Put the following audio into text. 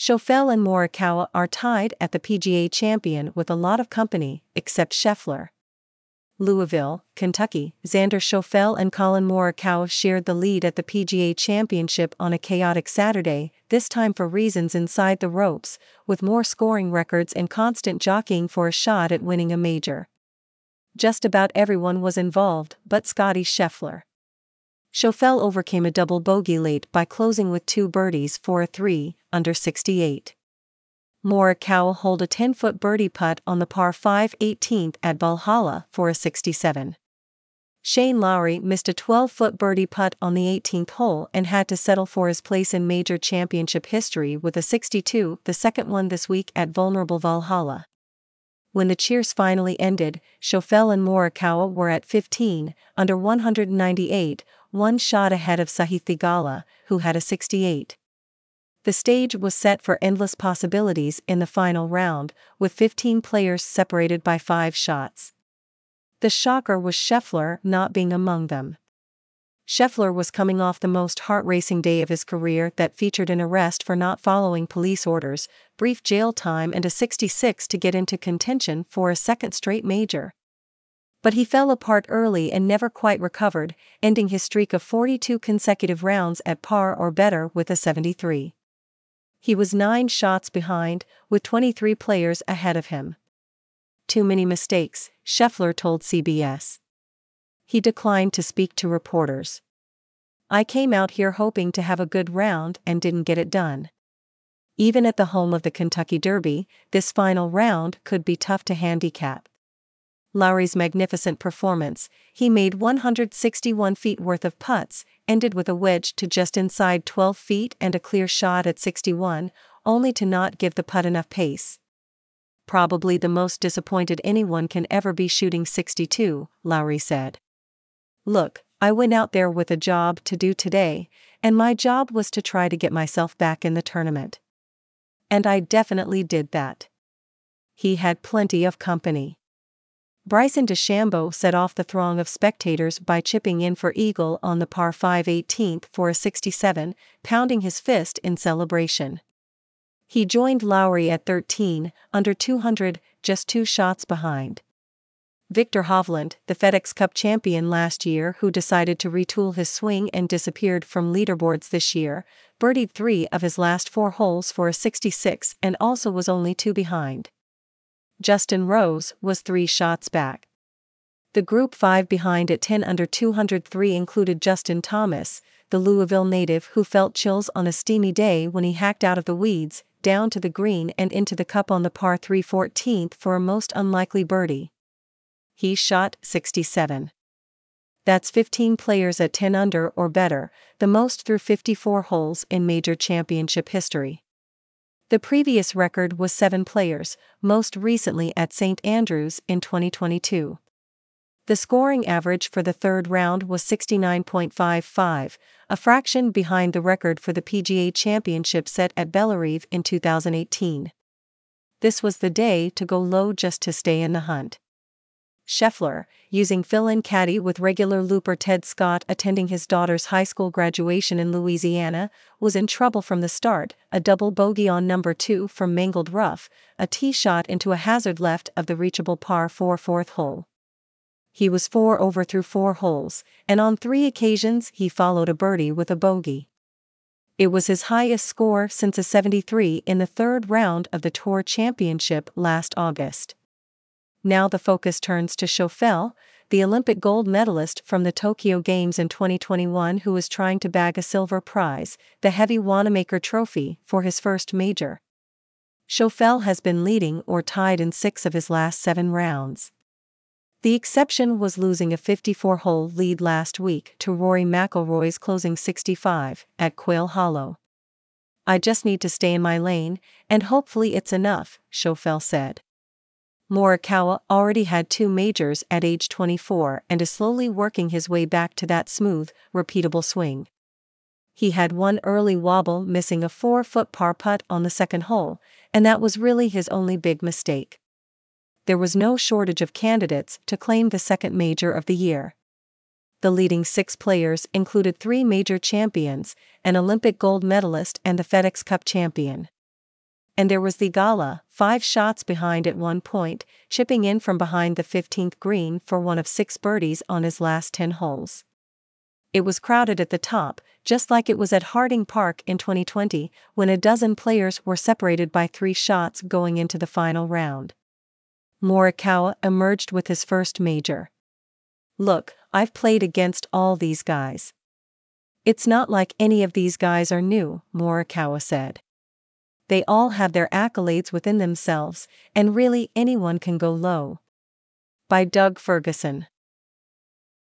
Schauffele and Morikawa are tied at the PGA champion with a lot of company, except Scheffler. Louisville, Kentucky, Xander Schauffele and Collin Morikawa shared the lead at the PGA Championship on a chaotic Saturday, this time for reasons inside the ropes, with more scoring records and constant jockeying for a shot at winning a major. Just about everyone was involved but Scottie Scheffler. Schauffele overcame a double bogey late by closing with 2 birdies for a 3 under 68. Morikawa holed a 10-foot birdie putt on the par 5 18th at Valhalla for a 67. Shane Lowry missed a 12-foot birdie putt on the 18th hole and had to settle for his place in major championship history with a 62, the second one this week at vulnerable Valhalla. When the cheers finally ended, Schauffele and Morikawa were at 15 under 198, one shot ahead of Sahith Theegala, who had a 68. The stage was set for endless possibilities in the final round, with 15 players separated by 5 shots. The shocker was Scheffler not being among them. Scheffler was coming off the most heart-racing day of his career that featured an arrest for not following police orders, brief jail time and a 66 to get into contention for a second straight major. But he fell apart early and never quite recovered, ending his streak of 42 consecutive rounds at par or better with a 73. He was 9 shots behind, with 23 players ahead of him. Too many mistakes, Scheffler told CBS. He declined to speak to reporters. I came out here hoping to have a good round and didn't get it done. Even at the home of the Kentucky Derby, this final round could be tough to handicap. Lowry's magnificent performance, he made 161 feet worth of putts, ended with a wedge to just inside 12 feet and a clear shot at 61, only to not give the putt enough pace. Probably the most disappointed anyone can ever be shooting 62, Lowry said. Look, I went out there with a job to do today, and my job was to try to get myself back in the tournament. And I definitely did that. He had plenty of company. Bryson DeChambeau set off the throng of spectators by chipping in for eagle on the par 5 18th for a 67, pounding his fist in celebration. He joined Lowry at 13, under 200, just 2 shots behind. Viktor Hovland, the FedEx Cup champion last year who decided to retool his swing and disappeared from leaderboards this year, birdied 3 of his last 4 holes for a 66 and also was only 2 behind. Justin Rose was 3 shots back. The group 5 behind at 10 under 203 included Justin Thomas, the Louisville native who felt chills on a steamy day when he hacked out of the weeds, down to the green and into the cup on the par 3 14th for a most unlikely birdie. He shot 67. That's 15 players at 10 under or better, the most through 54 holes in major championship history. The previous record was 7 players, most recently at St. Andrews in 2022. The scoring average for the third round was 69.55, a fraction behind the record for the PGA Championship set at Bellerive in 2018. This was the day to go low just to stay in the hunt. Scheffler, using fill-in caddy with regular looper Ted Scott attending his daughter's high school graduation in Louisiana, was in trouble from the start, a double bogey on number 2 from Mangled Rough, a tee shot into a hazard left of the reachable par 4 4th hole. He was 4 over through 4 holes, and on 3 occasions he followed a birdie with a bogey. It was his highest score since a 73 in the third round of the Tour Championship last August. Now the focus turns to Schauffele, the Olympic gold medalist from the Tokyo Games in 2021 who is trying to bag a silver prize, the Heavy Wanamaker Trophy, for his first major. Schauffele has been leading or tied in 6 of his last 7 rounds. The exception was losing a 54-hole lead last week to Rory McIlroy's closing 65 at Quail Hollow. I just need to stay in my lane, and hopefully it's enough, Schauffele said. Morikawa already had 2 majors at age 24 and is slowly working his way back to that smooth, repeatable swing. He had one early wobble missing a 4-foot par putt on the second hole, and that was really his only big mistake. There was no shortage of candidates to claim the second major of the year. The leading 6 players included 3 major champions, an Olympic gold medalist and the FedEx Cup champion. And there was Theegala, 5 shots behind at one point, chipping in from behind the 15th green for one of 6 birdies on his last 10 holes. It was crowded at the top, just like it was at Harding Park in 2020, when a dozen players were separated by 3 shots going into the final round. Morikawa emerged with his first major. "Look, I've played against all these guys. It's not like any of these guys are new," Morikawa said. "They all have their accolades within themselves, and really anyone can go low." By Doug Ferguson.